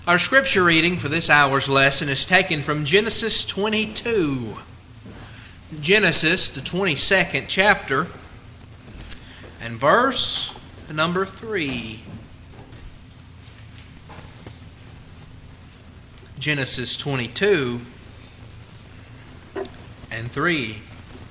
Our scripture reading for this hour's lesson is taken from Genesis 22. Genesis, the 22nd chapter, and verse number 3. Genesis 22 and 3.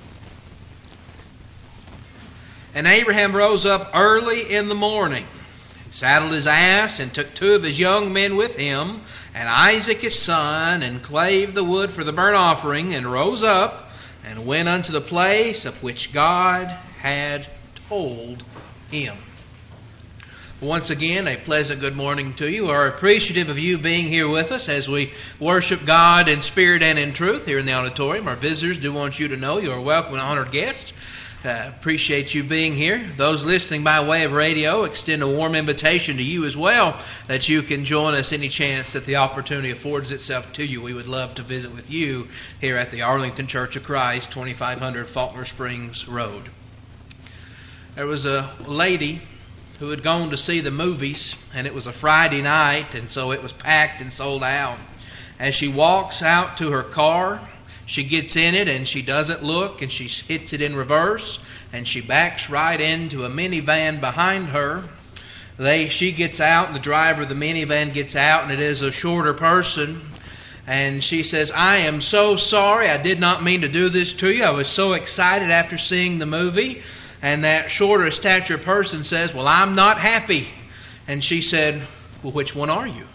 And Abraham rose up early in the morning, saddled his ass, and took 2 of his young men with him, and Isaac his son, and clave the wood for the burnt offering, and rose up, and went unto the place of which God had told him. Once again, a pleasant good morning to you. We are appreciative of you being here with us as we worship God in spirit and in truth here in the auditorium. Our visitors do want you to know you are welcome and honored guests. Appreciate you being here. Those listening by way of radio, extend a warm invitation to you as well, that you can join us any chance that the opportunity affords itself to you. We would love to visit with you here at the Arlington Church of Christ, 2500 Faulkner Springs Road. There was a lady who had gone to see the movies, and it was a Friday night, and so it was packed and sold out. As she walks out to her car, she gets in it and she doesn't look, and she hits it in reverse, and she backs right into a minivan behind her. She gets out, and the driver of the minivan gets out, and it is a shorter person. And she says, "I am so sorry. I did not mean to do this to you. I was so excited after seeing the movie." And that shorter stature person says, "Well, I'm not happy." And she said, "Well, which one are you?"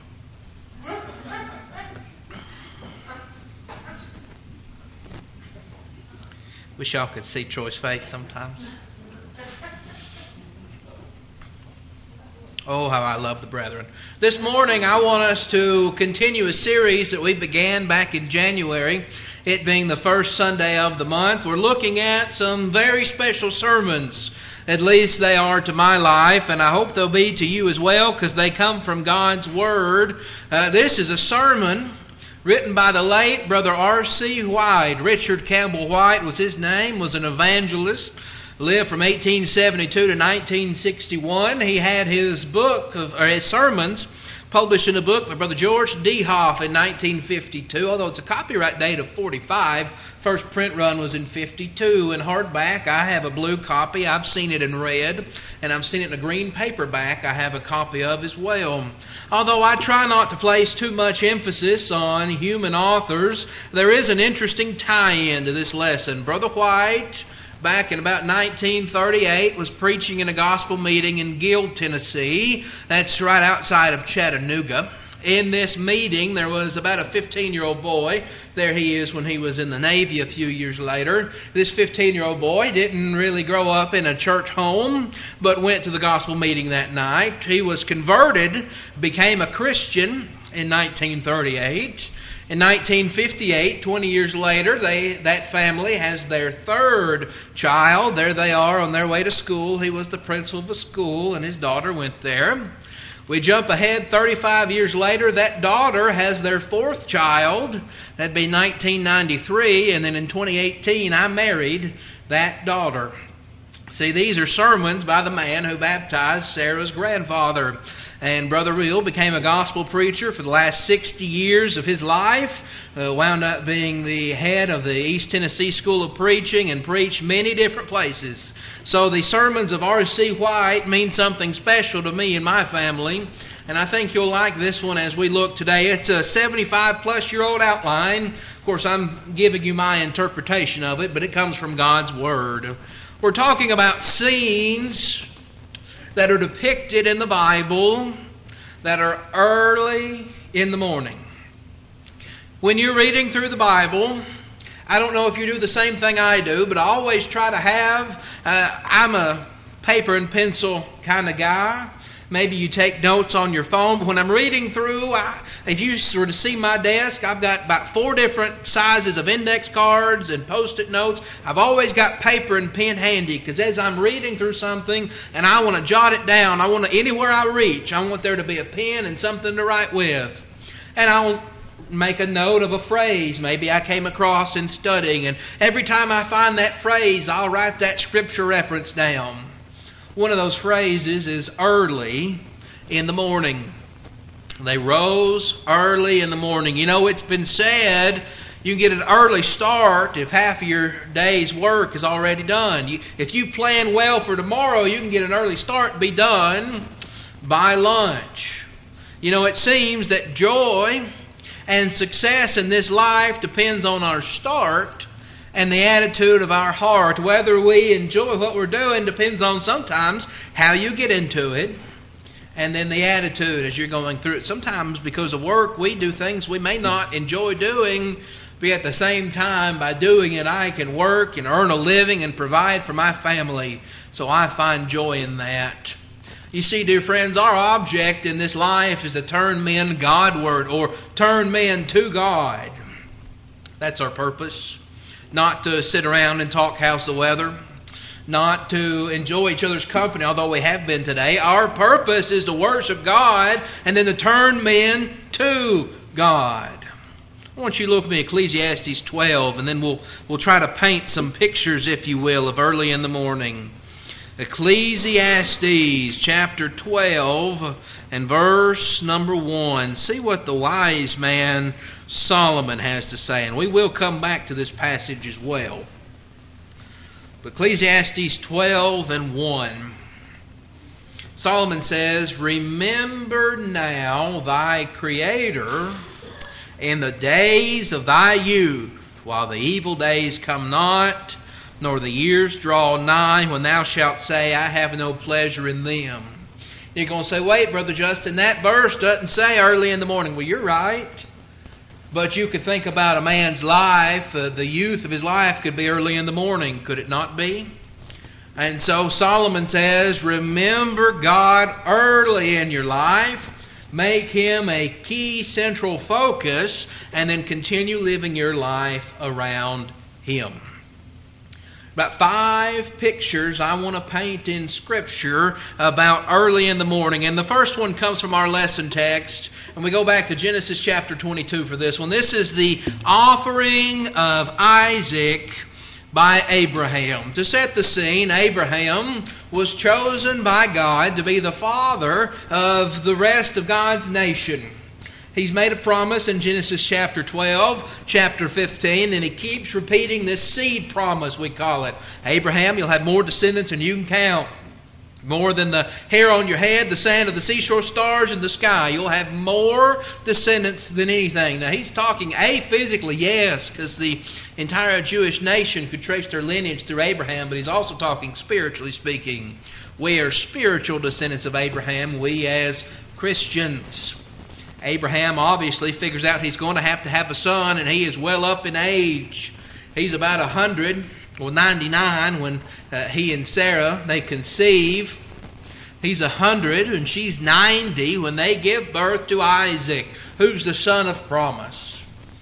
Wish y'all could see Troy's face sometimes. Oh, how I love the brethren. This morning I want us to continue a series that we began back in January, it being the first Sunday of the month. We're looking at some very special sermons. At least they are to my life, and I hope they'll be to you as well, because they come from God's Word. This is a sermon written by the late Brother R.C. White. Richard Campbell White was his name, was an evangelist, lived from 1872 to 1961. He had his his sermons published in a book by Brother George Dehoff in 1952, although it's a copyright date of 45. First print run was in 52. In hardback, I have a blue copy. I've seen it in red, and I've seen it in a green paperback I have a copy of as well. Although I try not to place too much emphasis on human authors, there is an interesting tie-in to this lesson. Brother White, back in about 1938, was preaching in a gospel meeting in Gill, Tennessee. That's right outside of Chattanooga. In this meeting, there was about a 15-year-old boy. There he is when he was in the Navy a few years later. This 15-year-old boy didn't really grow up in a church home, but went to the gospel meeting that night. He was converted, became a Christian in 1938. In 1958, 20 years later, that family has their 3rd child. There they are on their way to school. He was the principal of a school, and his daughter went there. We jump ahead 35 years later. That daughter has their 4th child. That'd be 1993. And then in 2018, I married that daughter. See, these are sermons by the man who baptized Sarah's grandfather. And Brother Real became a gospel preacher for the last 60 years of his life. Wound up being the head of the East Tennessee School of Preaching and preached many different places. So the sermons of R.C. White mean something special to me and my family. And I think you'll like this one as we look today. It's a 75-plus-year-old outline. Of course, I'm giving you my interpretation of it, but it comes from God's Word. We're talking about scenes that are depicted in the Bible that are early in the morning. When you're reading through the Bible, I don't know if you do the same thing I do, but I always try to have, I'm a paper and pencil kind of guy. Maybe you take notes on your phone, but when I'm reading through, if you were to see my desk, I've got about 4 different sizes of index cards and Post-it notes. I've always got paper and pen handy, because as I'm reading through something and I want to jot it down, anywhere I reach, I want there to be a pen and something to write with. And I'll make a note of a phrase maybe I came across in studying, and every time I find that phrase, I'll write that scripture reference down. One of those phrases is early in the morning. They rose early in the morning. You know, it's been said you can get an early start if half of your day's work is already done. If you plan well for tomorrow, you can get an early start and be done by lunch. You know, it seems that joy and success in this life depends on our start and the attitude of our heart. Whether we enjoy what we're doing depends on sometimes how you get into it. And then the attitude as you're going through it. Sometimes because of work, we do things we may not enjoy doing, but at the same time, by doing it, I can work and earn a living and provide for my family. So I find joy in that. You see, dear friends, our object in this life is to turn men Godward, or turn men to God. That's our purpose. Not to sit around and talk how's the weather. Not to enjoy each other's company, although we have been today. Our purpose is to worship God and then to turn men to God. I want you to look at me, Ecclesiastes 12, and then we'll try to paint some pictures, if you will, of early in the morning. Ecclesiastes chapter 12 and verse number 1. See what the wise man Solomon has to say, and we will come back to this passage as well. Ecclesiastes 12 and 1. Solomon says, "Remember now thy Creator in the days of thy youth, while the evil days come not, nor the years draw nigh, when thou shalt say, I have no pleasure in them." You're going to say, wait, Brother Justin, that verse doesn't say early in the morning. Well, you're right. But you could think about a man's life, the youth of his life could be early in the morning, could it not be? And so Solomon says, remember God early in your life, make Him a key central focus, and then continue living your life around Him. About 5 pictures I want to paint in Scripture about early in the morning. And the first one comes from our lesson text. And we go back to Genesis chapter 22 for this one. This is the offering of Isaac by Abraham. To set the scene, Abraham was chosen by God to be the father of the rest of God's nation. He's made a promise in Genesis chapter 12, chapter 15, and he keeps repeating this seed promise, we call it. Abraham, you'll have more descendants than you can count. More than the hair on your head, the sand of the seashore, stars in the sky. You'll have more descendants than anything. Now, he's talking physically, yes, because the entire Jewish nation could trace their lineage through Abraham, but he's also talking spiritually speaking. We are spiritual descendants of Abraham, we as Christians. Abraham obviously figures out he's going to have a son, and he is well up in age. He's about 100 or 99 when he and Sarah, they conceive. He's 100 and she's 90 when they give birth to Isaac, who's the son of promise.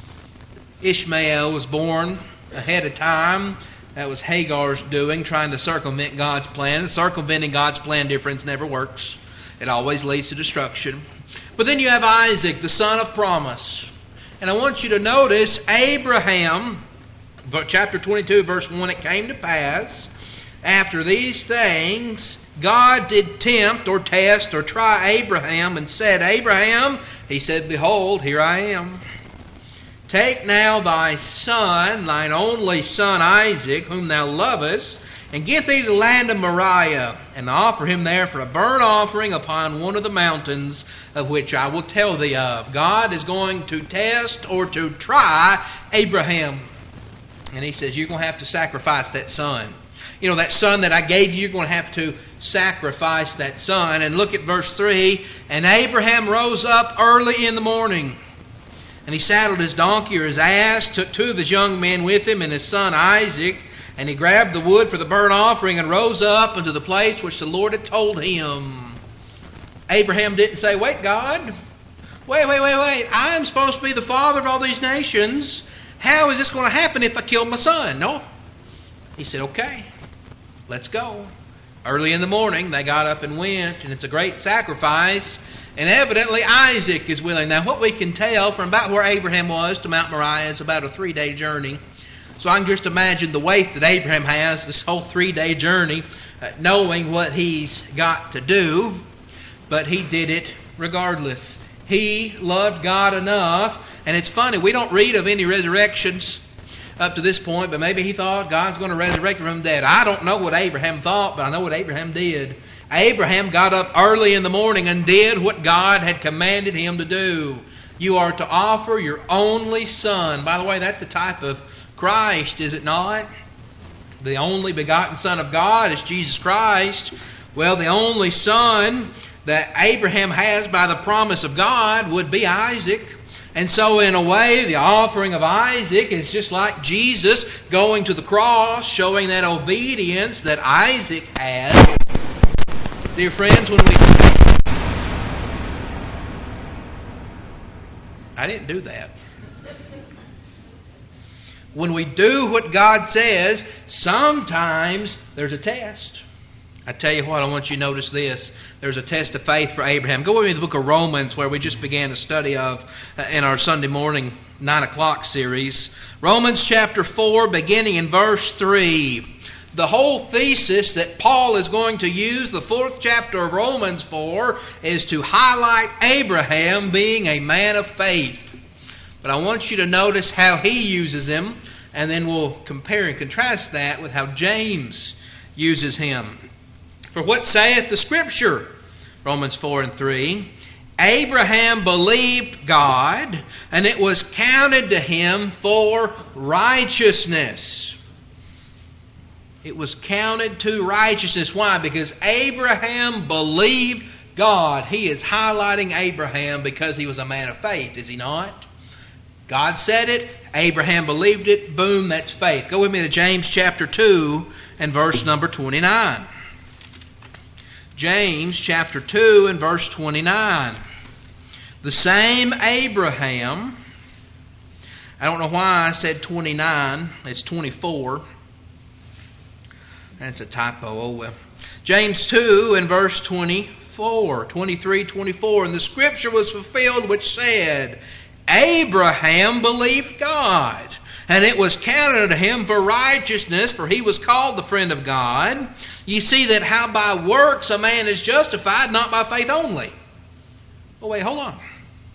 Ishmael was born ahead of time. That was Hagar's doing, trying to circumvent God's plan. Circumventing God's plan, dear friends, never works. It always leads to destruction. But then you have Isaac, the son of promise. And I want you to notice Abraham, chapter 22, verse 1, it came to pass, after these things, God did tempt or test or try Abraham and said, Abraham, he said, behold, here I am. Take now thy son, thine only son Isaac, whom thou lovest, and get thee to the land of Moriah, and offer him there for a burnt offering upon one of the mountains of which I will tell thee of. God is going to test or to try Abraham. And He says, you're going to have to sacrifice that son. You know, that son that I gave you, you're going to have to sacrifice that son. And look at verse 3. And Abraham rose up early in the morning, and he saddled his donkey or his ass, took 2 of his young men with him and his son Isaac, and he grabbed the wood for the burnt offering and rose up unto the place which the Lord had told him. Abraham didn't say, wait, God. Wait. I'm supposed to be the father of all these nations. How is this going to happen if I kill my son? No. He said, okay, let's go. Early in the morning, they got up and went, and it's a great sacrifice. And evidently, Isaac is willing. Now, what we can tell from about where Abraham was to Mount Moriah is about a 3-day journey. So I can just imagine the weight that Abraham has, this whole 3-day journey, knowing what he's got to do. But he did it regardless. He loved God enough. And it's funny, we don't read of any resurrections up to this point, but maybe he thought God's going to resurrect him from the dead. I don't know what Abraham thought, but I know what Abraham did. Abraham got up early in the morning and did what God had commanded him to do. You are to offer your only son. By the way, that's the type of Christ, is it not? The only begotten Son of God is Jesus Christ. Well, the only son that Abraham has by the promise of God would be Isaac. And so in a way, the offering of Isaac is just like Jesus going to the cross, showing that obedience that Isaac had. Dear friends, I didn't do that. When we do what God says, sometimes there's a test. I tell you what, I want you to notice this. There's a test of faith for Abraham. Go with me to the book of Romans, where we just began a study of in our Sunday morning 9 o'clock series. Romans chapter 4, beginning in verse 3. The whole thesis that Paul is going to use the 4th chapter of Romans for is to highlight Abraham being a man of faith. But I want you to notice how he uses him, and then we'll compare and contrast that with how James uses him. For what saith the Scripture? Romans 4 and 3. Abraham believed God, and it was counted to him for righteousness. It was counted to righteousness. Why? Because Abraham believed God. He is highlighting Abraham because he was a man of faith, is he not? God said it, Abraham believed it, boom, that's faith. Go with me to James chapter 2 and verse number 29. James chapter 2 and verse 29. The same Abraham, I don't know why I said 29, it's 24. That's a typo, oh well. James 2 and verse 24, 23, 24. And the Scripture was fulfilled which said, Abraham believed God, and it was counted to him for righteousness, for he was called the friend of God. You see that how by works a man is justified, not by faith only. Oh wait, hold on.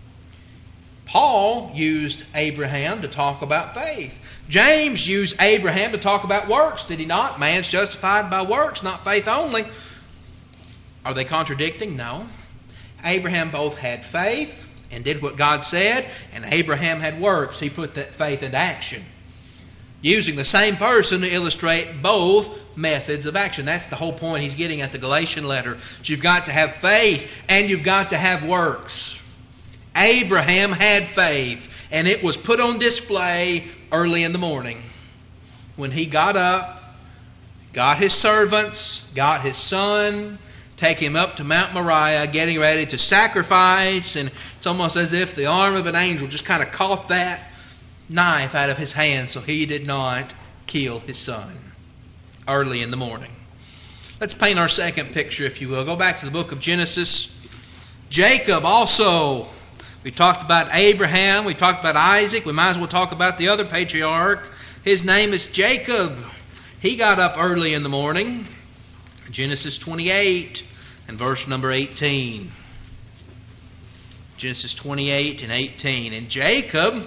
Paul used Abraham to talk about faith. James used Abraham to talk about works, did he not? Man's justified by works, not faith only. Are they contradicting? No. Abraham both had faith and did what God said, and Abraham had works. He put that faith into action. Using the same person to illustrate both methods of action. That's the whole point he's getting at the Galatian letter. So you've got to have faith and you've got to have works. Abraham had faith, and it was put on display early in the morning. When he got up, got his servants, got his son, take him up to Mount Moriah, getting ready to sacrifice, and it's almost as if the arm of an angel just kind of caught that knife out of his hand so he did not kill his son early in the morning. Let's paint our second picture, if you will. Go back to the book of Genesis. Jacob also. We talked about Abraham, we talked about Isaac, we might as well talk about the other patriarch. His name is Jacob. He got up early in the morning. Genesis 28 and verse number 18. Genesis 28 and 18. And Jacob,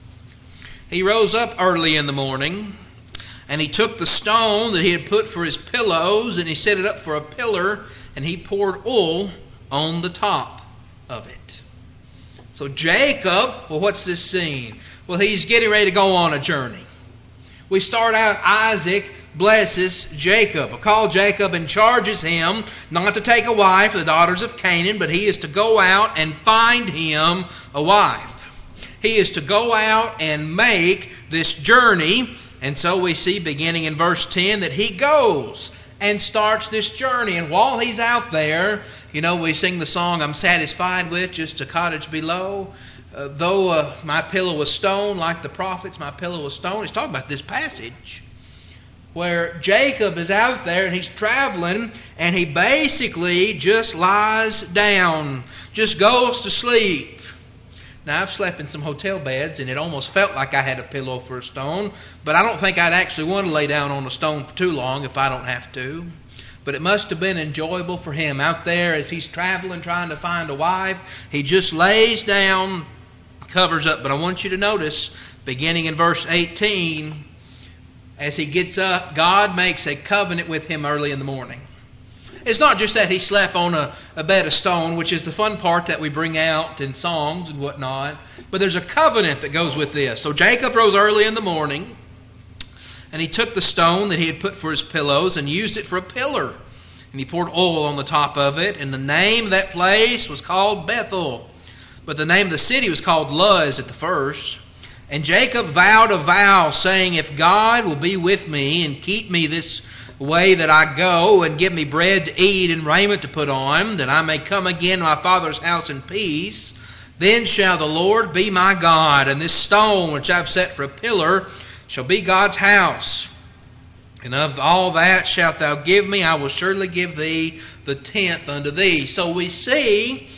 he rose up early in the morning, and he took the stone that he had put for his pillows, and he set it up for a pillar, and he poured oil on the top of it. So Jacob, well, what's this scene? Well, he's getting ready to go on a journey. We start out, Isaac blesses Jacob. Call Jacob and charges him not to take a wife of the daughters of Canaan, but he is to go out and find him a wife. He is to go out and make this journey. And so we see beginning in verse 10 that he goes and starts this journey. And while he's out there, you know, we sing the song, I'm satisfied with just a cottage below. Though my pillow was stone, like the prophets, my pillow was stone. He's talking about this passage where Jacob is out there and he's traveling, and he basically just lies down, just goes to sleep. Now, I've slept in some hotel beds, and it almost felt like I had a pillow for a stone, but I don't think I'd actually want to lay down on a stone for too long if I don't have to. but it must have been enjoyable for him. Out there as he's traveling, trying to find a wife, he just lays down, covers up. But I want you to notice, beginning in verse 18, as he gets up, God makes a covenant with him early in the morning. It's not just that he slept on a bed of stone, which is the fun part that we bring out in songs and whatnot, but there's a covenant that goes with this. So Jacob rose early in the morning, and he took the stone that he had put for his pillows and used it for a pillar. And he poured oil on the top of it, and the name of that place was called Bethel. But the name of the city was called Luz at the first. And Jacob vowed a vow, saying, if God will be with me and keep me this way that I go, and give me bread to eat and raiment to put on, that I may come again to my father's house in peace, then shall the Lord be my God, and this stone which I've set for a pillar shall be God's house. And of all that shalt thou give me, I will surely give thee the tenth unto thee. So we see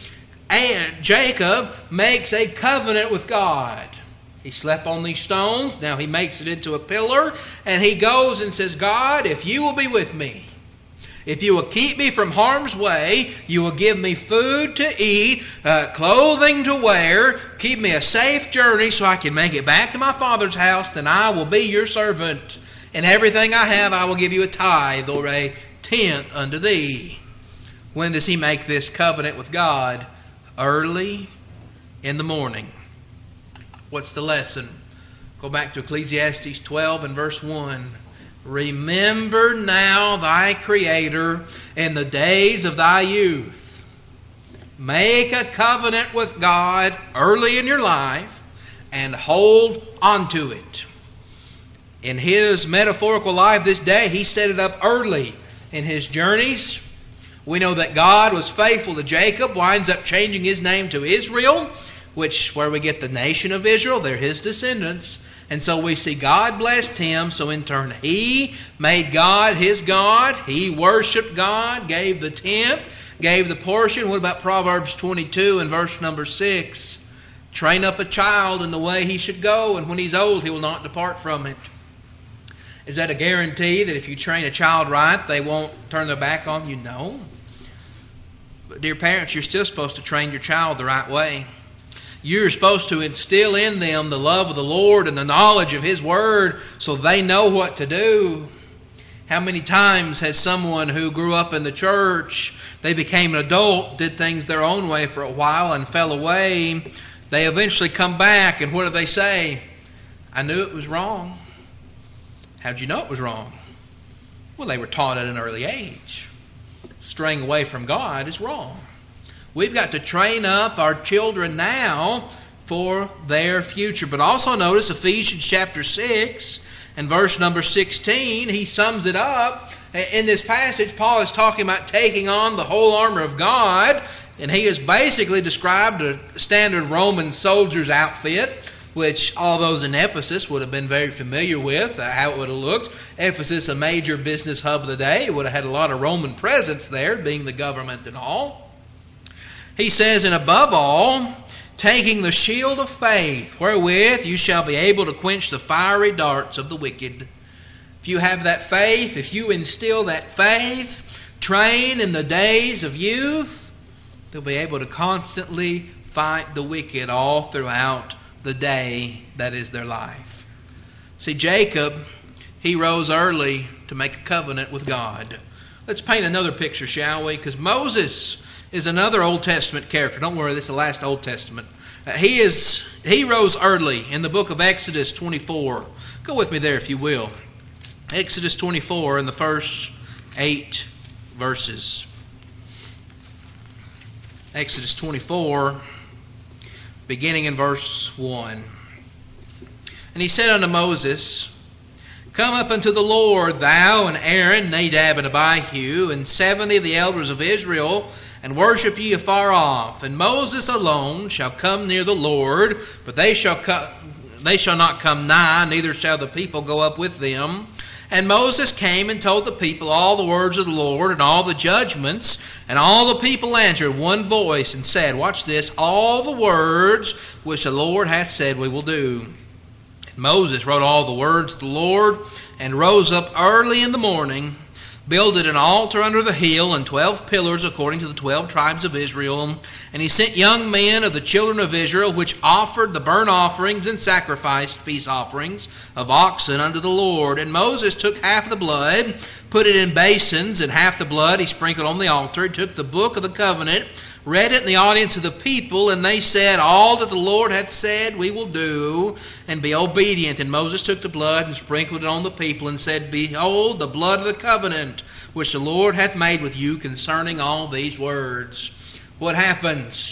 Jacob makes a covenant with God. He slept on these stones. Now he makes it into a pillar. And he goes and says, God, if you will be with me, if you will keep me from harm's way, you will give me food to eat, clothing to wear, keep me a safe journey so I can make it back to my father's house, then I will be your servant. And everything I have I will give you a tithe or a tenth unto thee. When does he make this covenant with God? Early in the morning. What's the lesson? Go back to Ecclesiastes 12 and verse 1. Remember now thy Creator in the days of thy youth. Make a covenant with God early in your life and hold on to it. In his metaphorical life this day, he set it up early in his journeys. We know that God was faithful to Jacob, winds up changing his name to Israel, which where we get the nation of Israel. They're his descendants. And so we see God blessed him. So in turn, he made God his God. He worshipped God, gave the tenth, gave the portion. What about Proverbs 22 and verse number 6? Train up a child in the way he should go, and when he's old, he will not depart from it. Is that a guarantee that if you train a child right, they won't turn their back on you? No. But dear parents, you're still supposed to train your child the right way. You're supposed to instill in them the love of the Lord and the knowledge of His Word so they know what to do. How many times has someone who grew up in the church, they became an adult, did things their own way for a while and fell away. They eventually come back, and what do they say? I knew it was wrong. How'd you know it was wrong? Well, they were taught at an early age. Straying away from God is wrong. We've got to train up our children now for their future. But also notice Ephesians chapter 6 and verse number 16. He sums it up. In this passage, Paul is talking about taking on the whole armor of God. And he has basically described a standard Roman soldier's outfit, which all those in Ephesus would have been very familiar with, how it would have looked. Ephesus, a major business hub of the day, would have had a lot of Roman presence there, being the government and all. He says, and above all, taking the shield of faith, wherewith you shall be able to quench the fiery darts of the wicked. If you have that faith, if you instill that faith, train in the days of youth, they'll be able to constantly fight the wicked all throughout the day that is their life. See, Jacob, he rose early to make a covenant with God. Let's paint another picture, shall we? Because Moses is another Old Testament character. Don't worry, this is the last Old Testament. He rose early in the book of Exodus 24. Go with me there if you will. Exodus 24 in the first 8 verses. Exodus 24, beginning in verse 1. And he said unto Moses, Come up unto the Lord, thou and Aaron, Nadab and Abihu, and 70 of the elders of Israel, and worship ye afar off. And Moses alone shall come near the Lord, but they shall not come nigh, neither shall the people go up with them. And Moses came and told the people all the words of the Lord and all the judgments. And all the people answered one voice and said, watch this, all the words which the Lord hath said we will do. And Moses wrote all the words of the Lord and rose up early in the morning, builded an altar under the hill and 12 pillars according to the 12 tribes of Israel. And he sent young men of the children of Israel, which offered the burnt offerings and sacrificed peace offerings of oxen unto the Lord. And Moses took half the blood, put it in basins, and half the blood he sprinkled on the altar. He took the book of the covenant, read it in the audience of the people, and they said, All that the Lord hath said we will do, and be obedient. And Moses took the blood and sprinkled it on the people, and said, Behold, the blood of the covenant, which the Lord hath made with you concerning all these words. What happens?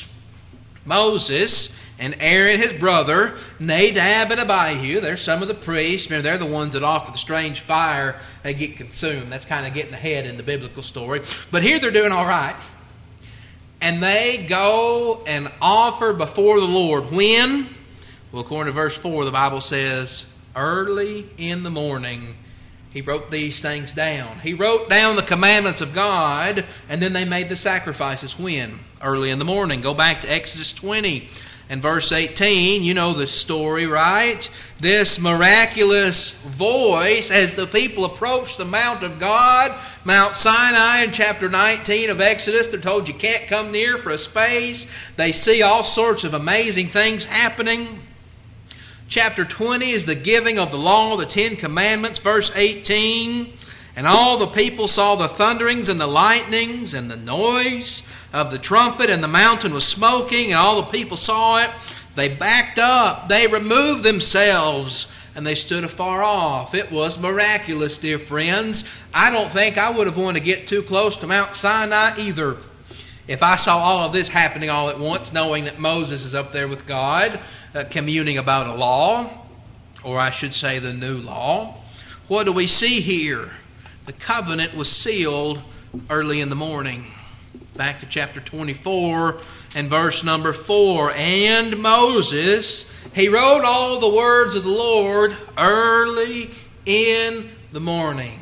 Moses and Aaron, his brother, Nadab and Abihu, they're some of the priests. They're the ones that offer the strange fire. They get consumed. That's kind of getting ahead in the biblical story. But here they're doing all right. And they go and offer before the Lord. When? Well, according to verse 4, the Bible says, early in the morning. He wrote these things down. He wrote down the commandments of God, and then they made the sacrifices. When? Early in the morning. Go back to Exodus 20 and verse 18. You know the story, right? This miraculous voice as the people approach the Mount of God, Mount Sinai in chapter 19 of Exodus. They're told you can't come near for a space. They see all sorts of amazing things happening. Chapter 20 is the giving of the law, the 10 Commandments, verse 18. And all the people saw the thunderings and the lightnings and the noise of the trumpet, and the mountain was smoking, and all the people saw it. They backed up. They removed themselves, and they stood afar off. It was miraculous, dear friends. I don't think I would have wanted to get too close to Mount Sinai either. If I saw all of this happening all at once, knowing that Moses is up there with God, communing about a law, or I should say the new law. What do we see here? The covenant was sealed early in the morning. Back to chapter 24 and verse number 4. And Moses, he wrote all the words of the Lord early in the morning.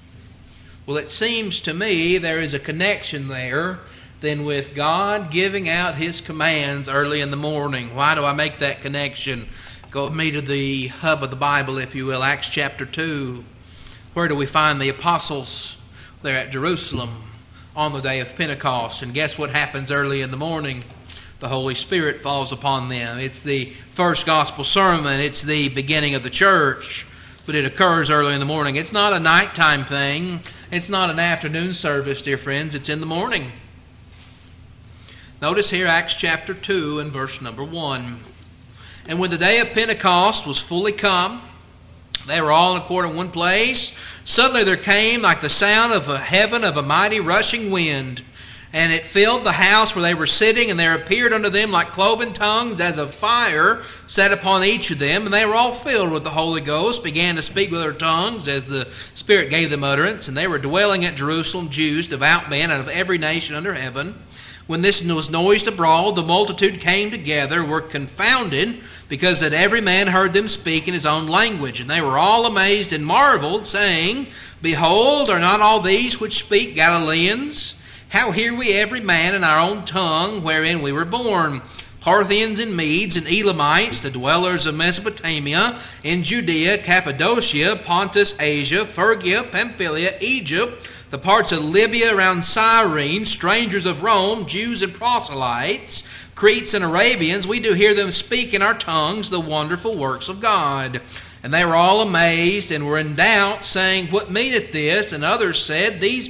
Well, it seems to me there is a connection there then with God giving out His commands early in the morning. Why do I make that connection? Go with me to the hub of the Bible, if you will, Acts chapter 2. Where do we find the apostles? They're at Jerusalem on the day of Pentecost. And guess what happens early in the morning? The Holy Spirit falls upon them. It's the first gospel sermon. It's the beginning of the church. But it occurs early in the morning. It's not a nighttime thing. It's not an afternoon service, dear friends. It's in the morning. Notice here Acts chapter 2 and verse number 1. And when the day of Pentecost was fully come, they were all in accord in one place. Suddenly there came like the sound of heaven of a mighty rushing wind, and it filled the house where they were sitting, and there appeared unto them like cloven tongues as of fire set upon each of them. And they were all filled with the Holy Ghost, began to speak with their tongues as the Spirit gave them utterance. And they were dwelling at Jerusalem, Jews, devout men out of every nation under heaven. When this was noised abroad, the multitude came together, were confounded, because that every man heard them speak in his own language. And they were all amazed and marveled, saying, Behold, are not all these which speak Galileans? How hear we every man in our own tongue wherein we were born? Parthians and Medes and Elamites, the dwellers of Mesopotamia, in Judea, Cappadocia, Pontus, Asia, Phrygia, Pamphylia, Egypt, the parts of Libya around Cyrene, strangers of Rome, Jews and proselytes, Cretes and Arabians, we do hear them speak in our tongues the wonderful works of God. And they were all amazed and were in doubt, saying, What meaneth this? And others said, These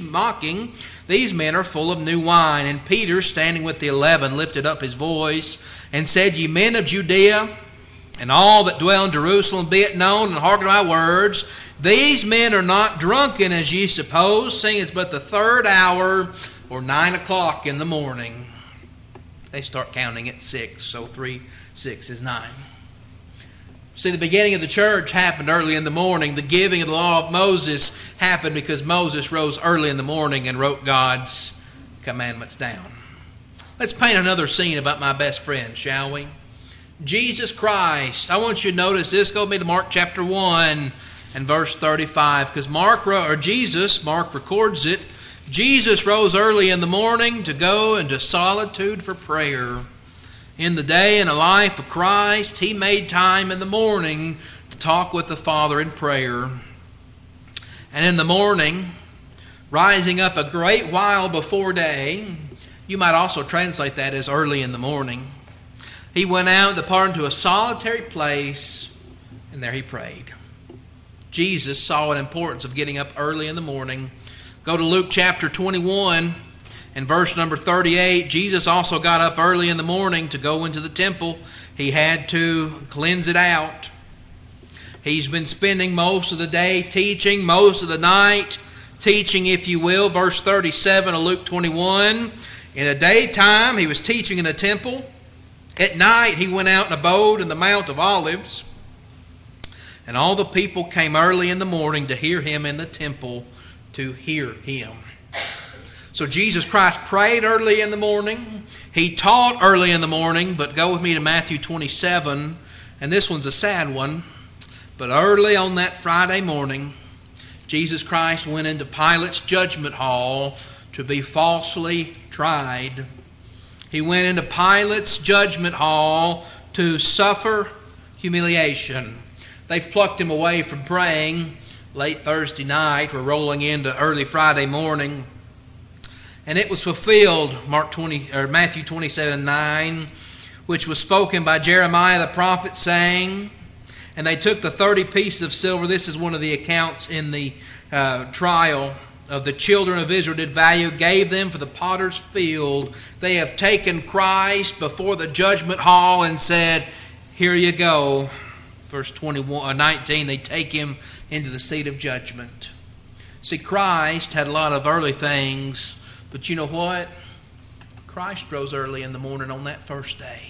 men are full of new wine. And Peter, standing with the 11, lifted up his voice and said, Ye men of Judea, and all that dwell in Jerusalem, be it known, and hearken to my words. These men are not drunken, as ye suppose, seeing it's but the third hour, or 9 o'clock in the morning. They start counting at 6, so 3, 6 is 9. See, the beginning of the church happened early in the morning. The giving of the law of Moses happened because Moses rose early in the morning and wrote God's commandments down. Let's paint another scene about my best friend, shall we? Jesus Christ. I want you to notice this. Go with me to Mark chapter 1 and verse 35. Because Mark records it. Jesus rose early in the morning to go into solitude for prayer. In the day and the life of Christ, He made time in the morning to talk with the Father in prayer. And in the morning, rising up a great while before day. You might also translate that as early in the morning. He went out and departed into a solitary place, and there he prayed. Jesus saw an importance of getting up early in the morning. Go to Luke chapter 21 and verse number 38. Jesus also got up early in the morning to go into the temple. He had to cleanse it out. He's been spending most of the day teaching, most of the night teaching, if you will. Verse 37 of Luke 21. In the daytime he was teaching in the temple. At night he went out and abode in the Mount of Olives. And all the people came early in the morning to hear him in the temple, to hear him. So Jesus Christ prayed early in the morning. He taught early in the morning. But go with me to Matthew 27. And this one's a sad one. But early on that Friday morning, Jesus Christ went into Pilate's judgment hall to be falsely tried. He went into Pilate's judgment hall to suffer humiliation. They plucked him away from praying late Thursday night. We're rolling into early Friday morning. And it was fulfilled, Matthew 27:9, which was spoken by Jeremiah the prophet, saying, and they took the 30 pieces of silver. This is one of the accounts in the trial of the children of Israel did value, gave them for the potter's field. They have taken Christ before the judgment hall and said, here you go. Verse 19, they take him into the seat of judgment. See, Christ had a lot of early things, but you know what? Christ rose early in the morning on that first day.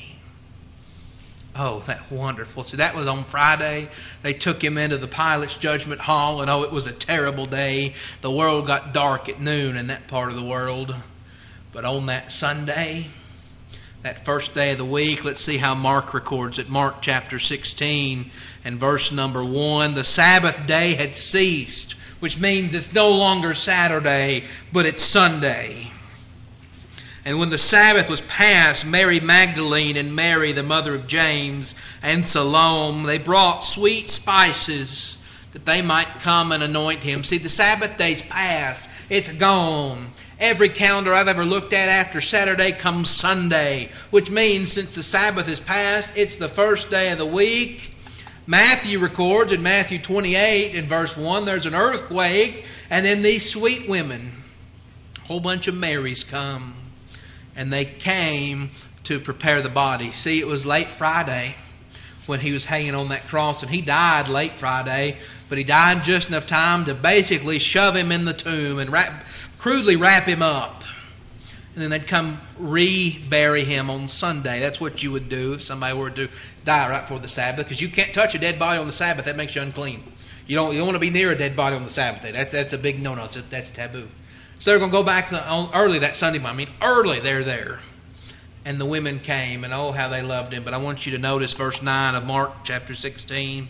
Oh, that's wonderful. So that was on Friday. They took him into the Pilate's judgment hall, and it was a terrible day. The world got dark at noon in that part of the world. But on that Sunday, that first day of the week, let's see how Mark records it. Mark chapter 16 and verse number 1. The Sabbath day had ceased, which means it's no longer Saturday, but it's Sunday. And when the Sabbath was past, Mary Magdalene and Mary, the mother of James, and Salome, they brought sweet spices that they might come and anoint him. See, the Sabbath day's past. It's gone. Every calendar I've ever looked at after Saturday comes Sunday, which means since the Sabbath is past, it's the first day of the week. Matthew records in Matthew 28 in verse 1, there's an earthquake, and then these sweet women, a whole bunch of Marys come. And they came to prepare the body. See, it was late Friday when he was hanging on that cross. And he died late Friday. But he died just enough time to basically shove him in the tomb and crudely wrap him up. And then they'd come re-bury him on Sunday. That's what you would do if somebody were to die right before the Sabbath. Because you can't touch a dead body on the Sabbath. That makes you unclean. You don't want to be near a dead body on the Sabbath day. That's a big no-no. That's taboo. So they're going to go back early that Sunday morning. Early they're there. And the women came, and oh, how they loved him. But I want you to notice verse 9 of Mark chapter 16.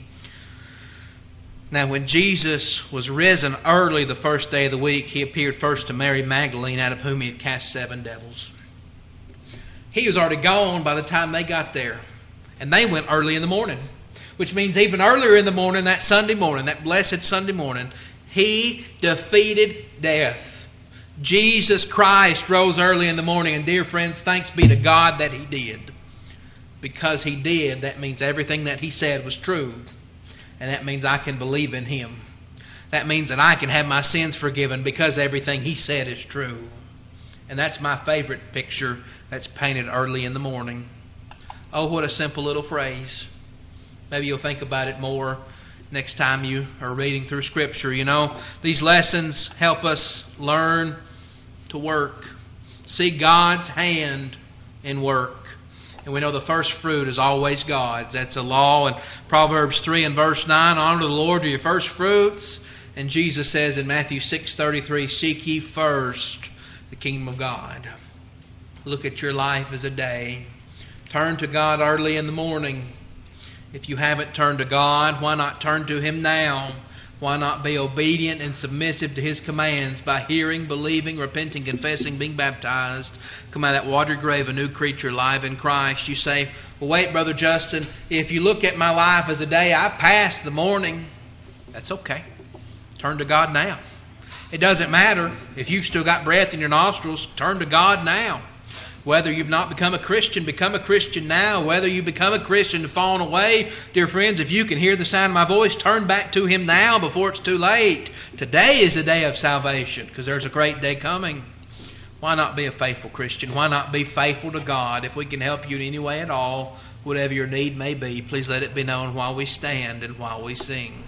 Now, when Jesus was risen early the first day of the week, he appeared first to Mary Magdalene, out of whom he had cast 7 devils. He was already gone by the time they got there. And they went early in the morning. Which means even earlier in the morning, that Sunday morning, that blessed Sunday morning, he defeated death. Jesus Christ rose early in the morning, and dear friends, thanks be to God that He did. Because He did, that means everything that He said was true. And that means I can believe in Him. That means that I can have my sins forgiven because everything He said is true. And that's my favorite picture that's painted early in the morning. Oh, what a simple little phrase. Maybe you'll think about it more next time you are reading through Scripture. You know, these lessons help us learn to work. See God's hand in work. And we know the first fruit is always God's. That's a law in Proverbs 3 and verse 9. Honor the Lord with your first fruits. And Jesus says in Matthew 6:33, seek ye first the kingdom of God. Look at your life as a day. Turn to God early in the morning. If you haven't turned to God, why not turn to Him now? Why not be obedient and submissive to His commands by hearing, believing, repenting, confessing, being baptized? Come out of that watery grave, a new creature, alive in Christ. You say, well, wait, Brother Justin, if you look at my life as a day, I passed the morning. That's okay. Turn to God now. It doesn't matter if you've still got breath in your nostrils. Turn to God now. Whether you've not become a Christian, become a Christian now. Whether you become a Christian and fallen away, dear friends, if you can hear the sound of my voice, turn back to Him now before it's too late. Today is the day of salvation, because there's a great day coming. Why not be a faithful Christian? Why not be faithful to God? If we can help you in any way at all, whatever your need may be, please let it be known while we stand and while we sing.